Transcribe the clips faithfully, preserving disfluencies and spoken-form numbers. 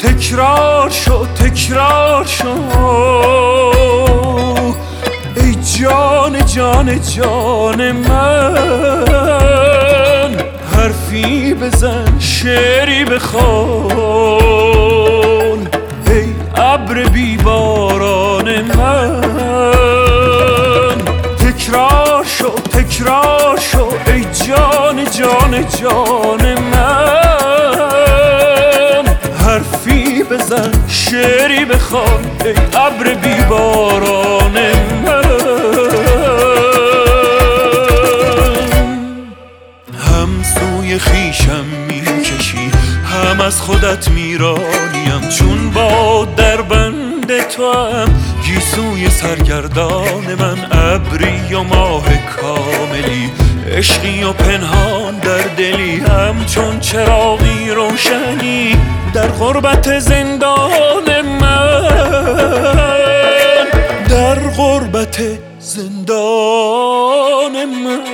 تکرار شو تکرار شو ای جان جان جان من، حرفی بزن شعری بخوان ای ابر بی باران من. تکرار شو تکرار شو ای جان جان جان من، حرفی بزن شعری بخوان ای ابر بی باران من. هم سوی خویشم میکشی هم از خودت میرانیم، چون با در بند تو هم گیسوی سرگردان من. ابری و ماه کاملی، عشقی و پنهان در دلی، همچون چراغی روشنی در غربت زندان من، در غربت زندان من.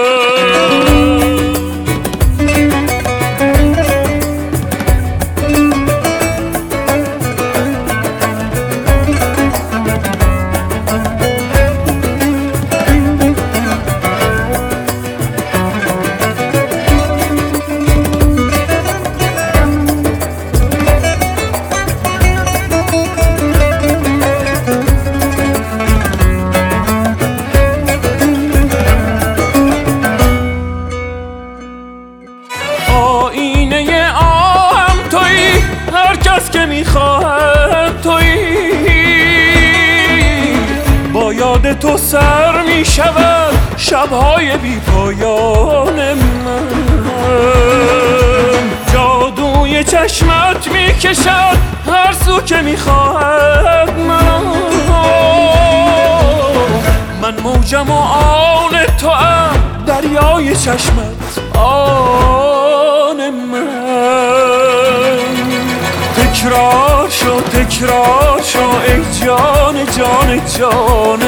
آینه آهم تویی، هر کس که میخواهم تویی، با یاد تو سر میشود شبهای بی پایان من. جادوی چشمت میکشد هر سو که میخواهد من. من موجم و آن تو ام، دریای چشمت آن من. تکرار شو تکرار شو ای جان جان جان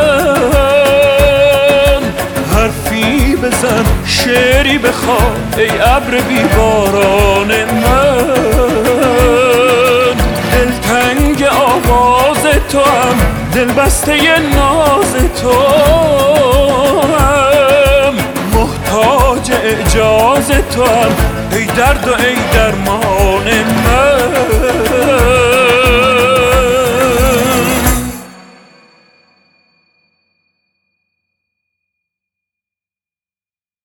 من، حرفی بزن شعری بخوان ای ابر بی باران من. دلتنگ آواز تو هم، دل بسته ناز تو هم، محتاج اعجاز تو هم ای درد و ای درمان من.